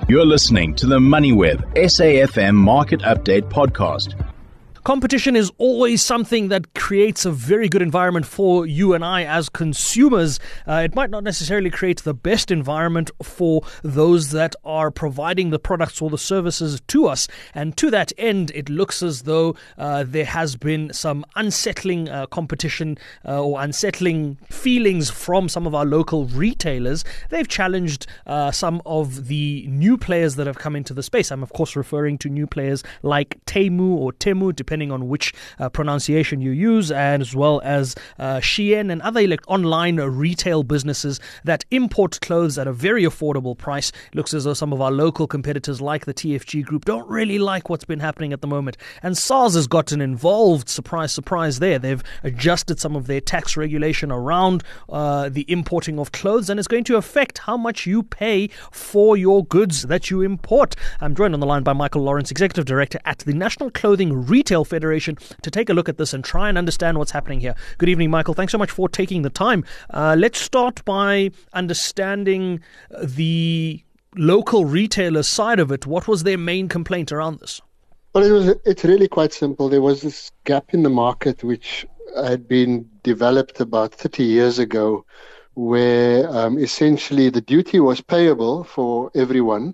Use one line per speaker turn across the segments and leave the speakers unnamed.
You're listening to the MoneyWeb SAFM Market Update Podcast.
Competition is always something that creates a very good environment for you and I as consumers. It might not necessarily create the best environment for those that are providing the products or the services to us. And to that end, it looks as though there has been some unsettling competition or unsettling feelings from some of our local retailers. They've challenged some of the new players that have come into the space. I'm, of course, referring to new players like Temu or Temu, depending on which pronunciation you use, and as well as Shein and other online retail businesses that import clothes at a very affordable price. Looks as though some of our local competitors like the TFG Group don't really like what's been happening at the moment. And SARS has gotten involved, surprise there. They've adjusted some of their tax regulation around the importing of clothes, and it's going to affect how much you pay for your goods that you import. I'm joined on the line by Michael Lawrence, Executive Director at the National Clothing Retail Federation, to take a look at this and try and understand what's happening here. Good evening, Michael. Thanks so much for taking the time. Let's start by understanding the local retailer side of it. What was their main complaint around this?
Well, it's really quite simple. There was this gap in the market which had been developed about 30 years ago, where essentially the duty was payable for everyone.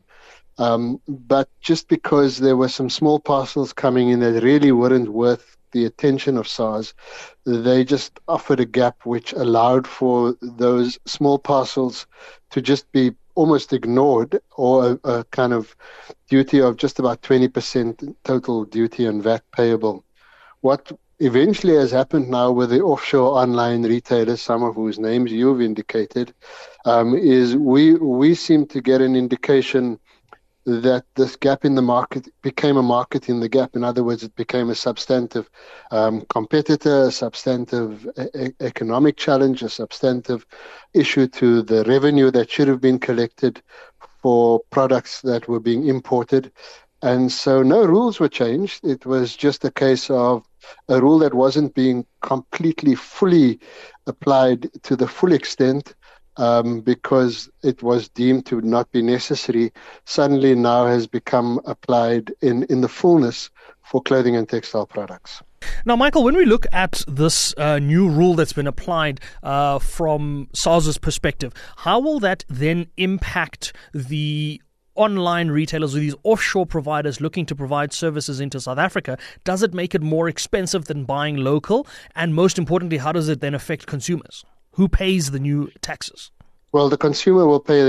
But just because there were some small parcels coming in that really weren't worth the attention of SARS, they just offered a gap which allowed for those small parcels to just be almost ignored, or a kind of duty of just about 20% total duty and VAT payable. What eventually has happened now with the offshore online retailers, some of whose names you've indicated, is we seem to get an indication that this gap in the market became a market in the gap. In other words, it became a substantive competitor, a substantive economic challenge, a substantive issue to the revenue that should have been collected for products that were being imported. And so no rules were changed. It was just a case of a rule that wasn't being completely, fully applied to the full extent, because it was deemed to not be necessary, suddenly now has become applied in the fullness for clothing and textile products.
Now, Michael, when we look at this new rule that's been applied from SARS's perspective, how will that then impact the online retailers or these offshore providers looking to provide services into South Africa? Does it make it more expensive than buying local? And most importantly, how does it then affect consumers? Who pays the new taxes?
Well, the consumer will pay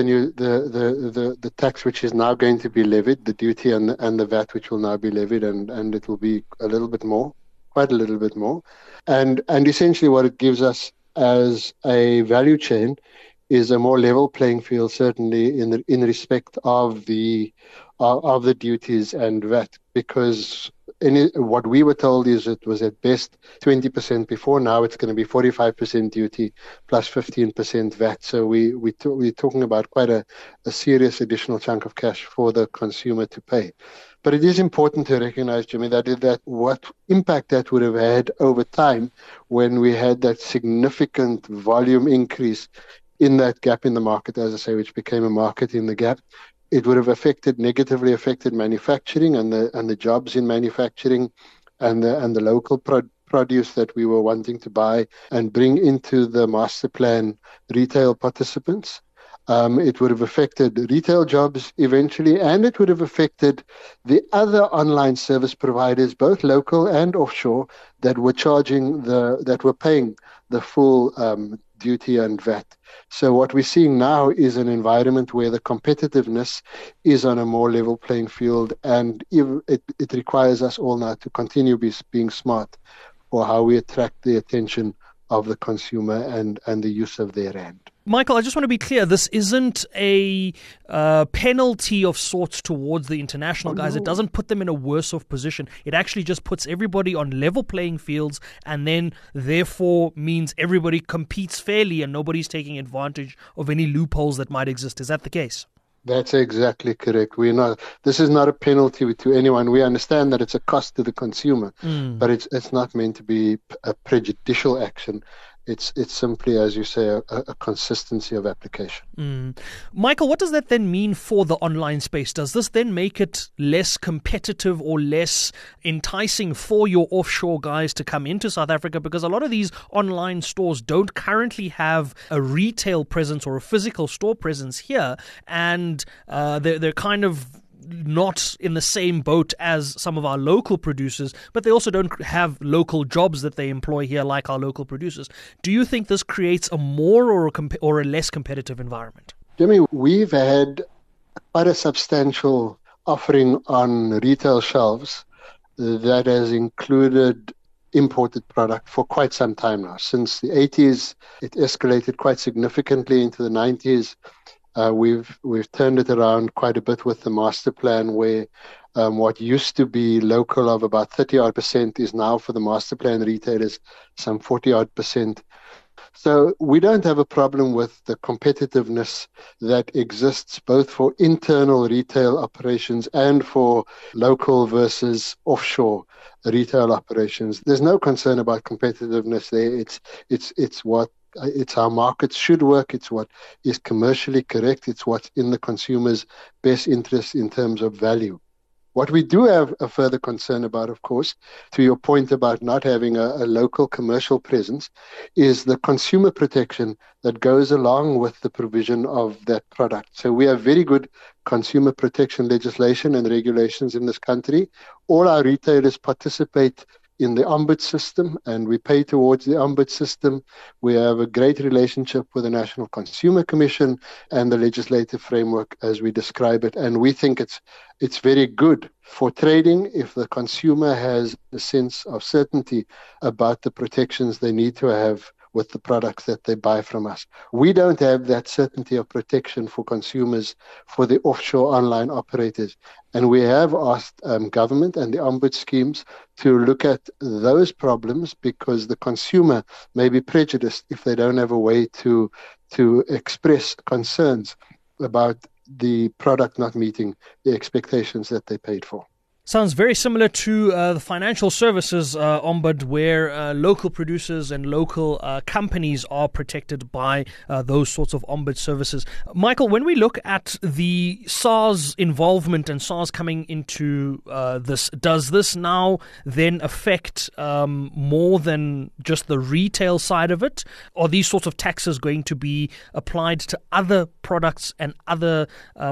the tax which is now going to be levied, the duty and the VAT which will now be levied, and it will be a little bit more, quite a little bit more. And essentially what it gives us as a value chain is a more level playing field, certainly in respect of the duties and VAT, because what we were told is it was at best 20% before. Now it's going to be 45% duty plus 15% VAT. So we're talking about quite a serious additional chunk of cash for the consumer to pay. But it is important to recognize, Jimmy, that what impact that would have had over time when we had that significant volume increase in that gap in the market, as I say, which became a market in the gap. It would have negatively affected manufacturing and the jobs in manufacturing and the local produce that we were wanting to buy and bring into the master plan retail participants. It would have affected retail jobs eventually, and it would have affected the other online service providers, both local and offshore, that were paying the full duty and VAT. So what we're seeing now is an environment where the competitiveness is on a more level playing field, and it requires us all now to continue being smart for how we attract the attention of the consumer and the use of their rand.
Michael, I just want to be clear, this isn't a penalty of sorts towards the international guys. No. It doesn't put them in a worse off position. It actually just puts everybody on level playing fields, and then therefore means everybody competes fairly and nobody's taking advantage of any loopholes that might exist. Is that the case?
That's exactly correct. This is not a penalty to anyone. We understand that it's a cost to the consumer, but it's not meant to be a prejudicial action. It's simply, as you say, a consistency of application.
Michael, what does that then mean for the online space? Does this then make it less competitive or less enticing for your offshore guys to come into South Africa? Because a lot of these online stores don't currently have a retail presence or a physical store presence here, and they're kind of not in the same boat as some of our local producers, but they also don't have local jobs that they employ here like our local producers. Do you think this creates a more or a less competitive environment?
Jimmy, we've had quite a substantial offering on retail shelves that has included imported product for quite some time now. Since the 80s, it escalated quite significantly into the 90s. We've turned it around quite a bit with the master plan, where what used to be local of about 30-odd% is now for the master plan retailers some 40-odd%. So we don't have a problem with the competitiveness that exists both for internal retail operations and for local versus offshore retail operations. There's no concern about competitiveness there. It's how markets should work. It's what is commercially correct. It's what's in the consumer's best interest in terms of value. What we do have a further concern about, of course, to your point about not having a local commercial presence, is the consumer protection that goes along with the provision of that product. So we have very good consumer protection legislation and regulations in this country. All our retailers participate in the Ombud system, and we pay towards the Ombud system. We have a great relationship with the National Consumer Commission and the legislative framework as we describe it. And we think it's very good for trading if the consumer has a sense of certainty about the protections they need to have with the products that they buy from us. We don't have that certainty of protection for consumers for the offshore online operators. And we have asked government and the Ombud schemes to look at those problems, because the consumer may be prejudiced if they don't have a way to express concerns about the product not meeting the expectations that they paid for.
Sounds very similar to the financial services Ombud, where local producers and local companies are protected by those sorts of Ombud services. Michael, when we look at the SARS involvement and SARS coming into this, does this now then affect more than just the retail side of it? Are these sorts of taxes going to be applied to other products and other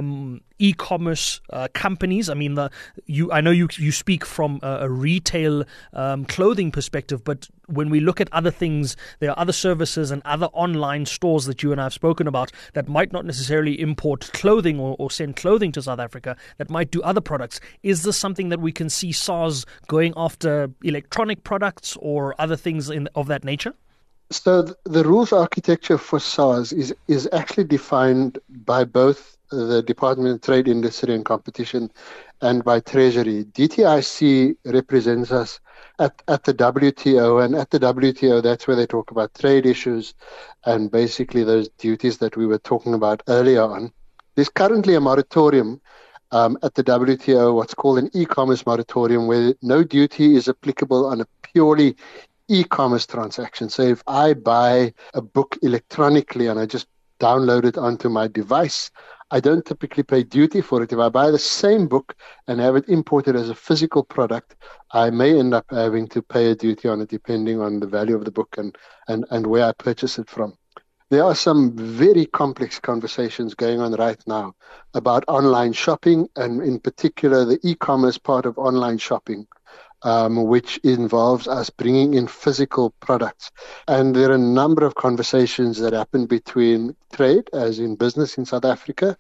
e-commerce companies? I mean, I know you speak from a retail clothing perspective, but when we look at other things, there are other services and other online stores that you and I have spoken about that might not necessarily import clothing or send clothing to South Africa, that might do other products. Is this something that we can see SARS going after electronic products or other things of that nature?
So the rules architecture for SARS is actually defined by both the Department of Trade, Industry and Competition and by Treasury. DTIC represents us at the WTO, and at the WTO, that's where they talk about trade issues and basically those duties that we were talking about earlier on. There's currently a moratorium at the WTO, what's called an e-commerce moratorium, where no duty is applicable on a purely e-commerce transaction. So if I buy a book electronically and I just download it onto my device, I don't typically pay duty for it. If I buy the same book and have it imported as a physical product, I may end up having to pay a duty on it depending on the value of the book and where I purchase it from. There are some very complex conversations going on right now about online shopping, and in particular the e-commerce part of online shopping, which involves us bringing in physical products. And there are a number of conversations that happen between trade, as in business in South Africa,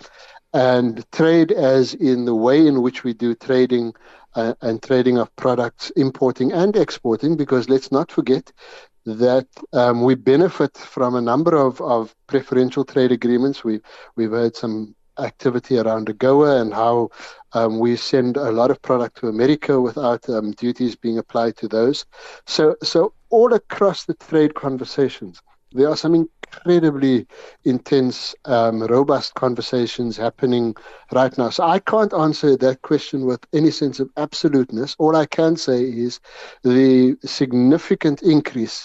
and trade as in the way in which we do trading and trading of products, importing and exporting, because let's not forget that we benefit from a number of preferential trade agreements. We've heard some activity around AGOA and how we send a lot of product to America without duties being applied to those. So all across the trade conversations, there are some incredibly intense, robust conversations happening right now. So I can't answer that question with any sense of absoluteness. All I can say is the significant increase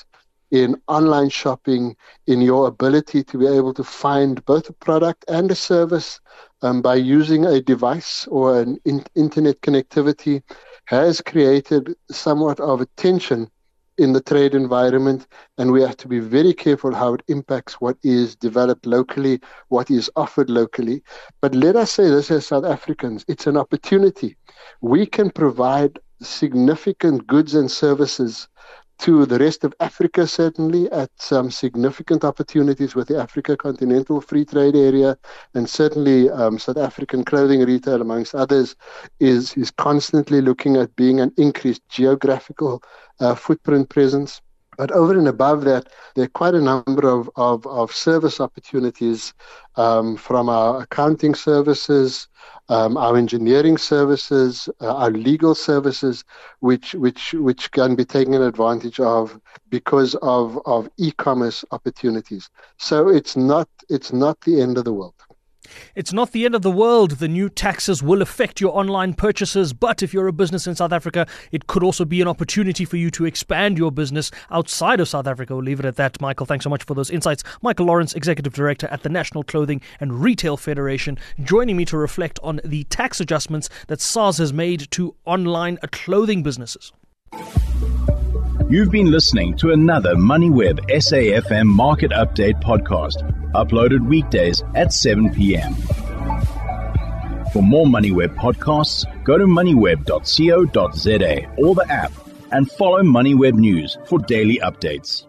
in online shopping, in your ability to be able to find both a product and a service by using a device or an internet connectivity, has created somewhat of a tension in the trade environment, and we have to be very careful how it impacts what is developed locally, what is offered locally. But let us say this as South Africans, it's an opportunity. We can provide significant goods and services to the rest of Africa, certainly at some significant opportunities with the Africa Continental Free Trade Area, and certainly South African clothing retail, amongst others, is constantly looking at being an increased geographical footprint presence. But over and above that, there are quite a number of service opportunities from our accounting services, our engineering services, our legal services, which can be taken advantage of because of e-commerce opportunities. So it's not the end of the world.
It's not the end of the world. The new taxes will affect your online purchases, but if you're a business in South Africa, it could also be an opportunity for you to expand your business outside of South Africa. We'll leave it at that. Michael, thanks so much for those insights. Michael Lawrence, Executive Director at the National Clothing and Retail Federation, joining me to reflect on the tax adjustments that SARS has made to online clothing businesses.
You've been listening to another MoneyWeb SAFM Market Update podcast, uploaded weekdays at 7 p.m. For more MoneyWeb podcasts, go to moneyweb.co.za or the app and follow MoneyWeb News for daily updates.